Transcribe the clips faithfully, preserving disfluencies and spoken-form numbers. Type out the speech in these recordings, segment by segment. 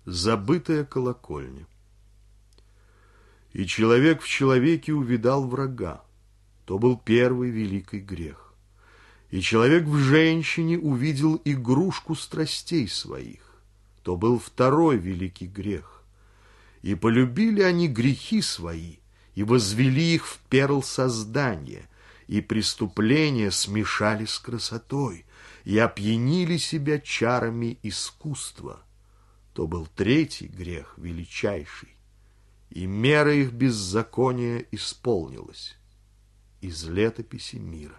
Забытая колокольня. И человек в человеке увидал врага. То был первый великий грех. И человек в женщине увидел игрушку страстей своих. То был второй великий грех. И полюбили они грехи свои, и возвели их в перл создания, и преступления смешали с красотой, и опьянили себя чарами искусства. То был третий грех, величайший, и мера их беззакония исполнилась. Из летописи мира.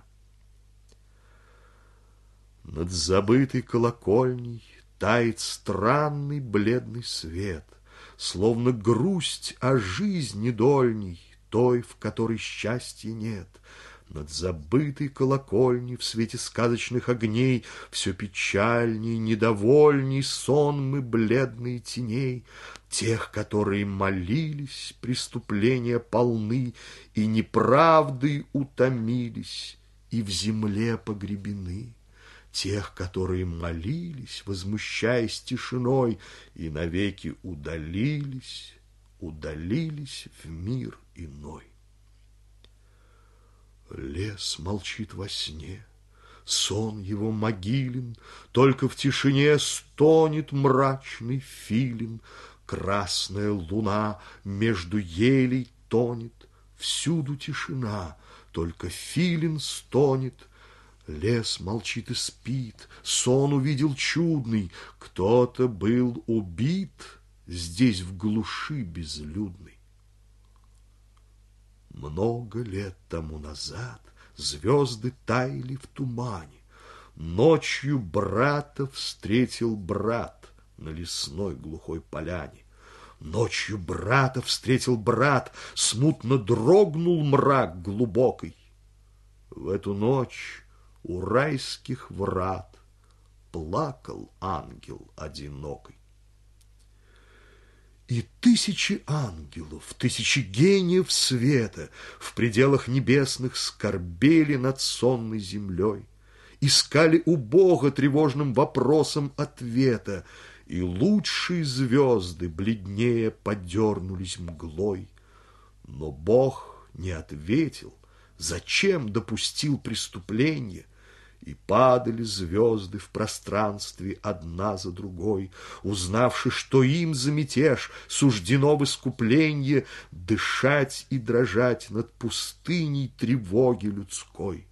Над забытой колокольней тает странный бледный свет, словно грусть о жизни дольней, той, в которой счастья нет. Над забытой колокольней в свете сказочных огней все печальней, недовольней сонмы бледные теней, тех, которые молились, преступления полны, и неправдой утомились, и в земле погребены. Тех, которые молились, возмущаясь тишиной, и навеки удалились, удалились в мир иной. Лес молчит во сне, сон его могилен, только в тишине стонет мрачный филин. Красная луна между елей тонет, всюду тишина, только филин стонет. Лес молчит и спит, сон увидел чудный, кто-то был убит здесь в глуши безлюдной. Много лет тому назад звезды таяли в тумане. Ночью брата встретил брат на лесной глухой поляне. Ночью брата встретил брат, смутно дрогнул мрак глубокий. В эту ночь у райских врат плакал ангел одинокий. И тысячи ангелов, тысячи гениев света в пределах небесных скорбели над сонной землей, искали у Бога тревожным вопросом ответа, и лучшие звезды бледнее подернулись мглой. Но Бог не ответил, зачем допустил преступление, и падали звезды в пространстве одна за другой, узнавши, что им за мятеж суждено в искупленье дышать и дрожать над пустыней тревоги людской.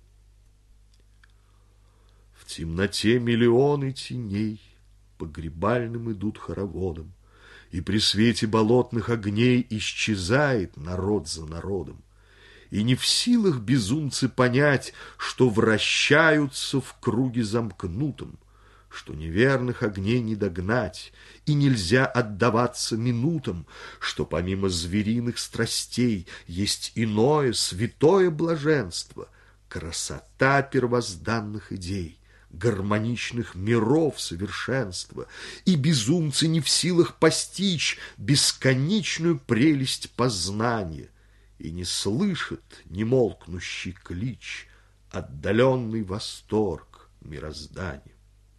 В темноте миллионы теней погребальным идут хороводом, и при свете болотных огней исчезает народ за народом. И не в силах безумцы понять, что вращаются в круге замкнутом, что неверных огней не догнать, и нельзя отдаваться минутам, что помимо звериных страстей есть иное святое блаженство, красота первозданных идей, гармоничных миров совершенства, и безумцы не в силах постичь бесконечную прелесть познания, и не слышит немолкнущий клич, отдаленный восторг мироздания.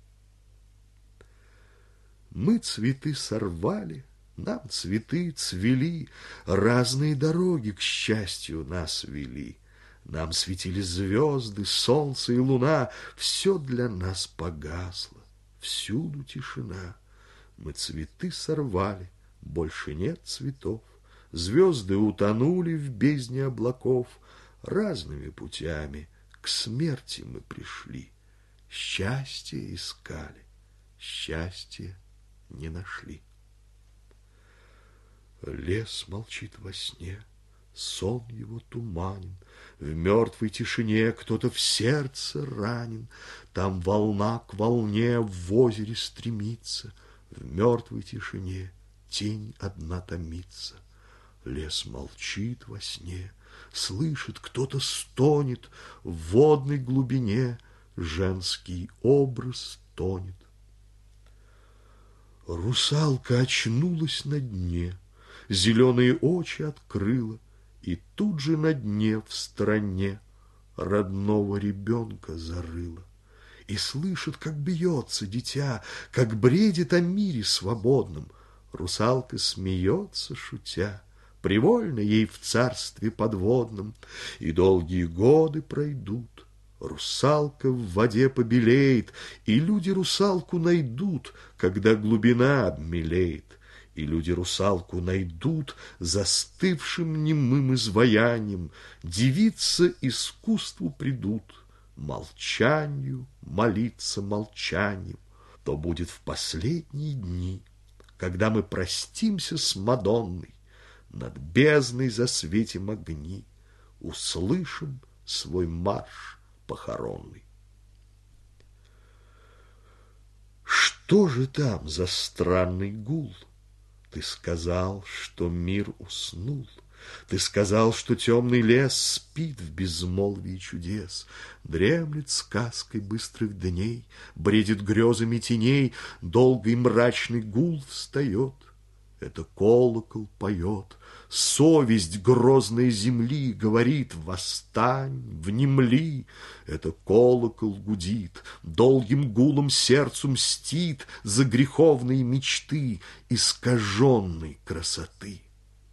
Мы цветы сорвали, нам цветы цвели, разные дороги к счастью нас вели. Нам светили звезды, солнце и луна, все для нас погасло, всюду тишина. Мы цветы сорвали, больше нет цветов. Звезды утонули в бездне облаков, разными путями к смерти мы пришли. Счастье искали, счастье не нашли. Лес молчит во сне, сон его туманен, в мертвой тишине кто-то в сердце ранен. Там волна к волне в озере стремится, в мертвой тишине тень одна томится. Лес молчит во сне, слышит, кто-то стонет, в водной глубине женский образ тонет. Русалка очнулась на дне, зеленые очи открыла, и тут же на дне в стороне родного ребенка зарыла. И слышит, как бьется дитя, как бредит о мире свободном. Русалка смеется, шутя, привольно ей в царстве подводном, и долгие годы пройдут. Русалка в воде побелеет, и люди русалку найдут, когда глубина обмелеет. И люди русалку найдут застывшим немым изваянием, девица искусству придут, молчанию молиться молчанием. То будет в последние дни, когда мы простимся с Мадонной, над бездной засветим огни, услышим свой марш похоронный. Что же там за странный гул? Ты сказал, что мир уснул. Ты сказал, что темный лес спит в безмолвии чудес, дремлет сказкой быстрых дней, бредит грезами теней, долгий мрачный гул встает. Это колокол поет, совесть грозной земли говорит: восстань, внемли. Это колокол гудит, долгим гулом сердцу мстит за греховные мечты искаженной красоты.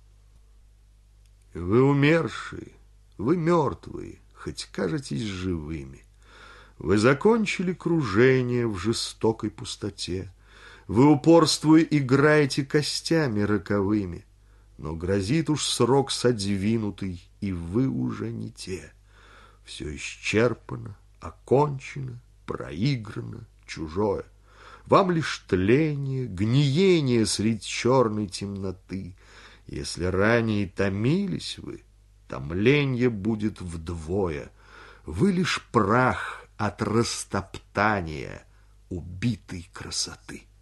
Вы умершие, вы мертвые, хоть кажетесь живыми. Вы закончили кружение в жестокой пустоте. Вы, упорствуя, играете костями роковыми, но грозит уж срок содвинутый, и вы уже не те. Все исчерпано, окончено, проиграно, чужое. Вам лишь тление, гниение средь черной темноты. Если ранее томились вы, томленье будет вдвое. Вы лишь прах от растоптания убитой красоты.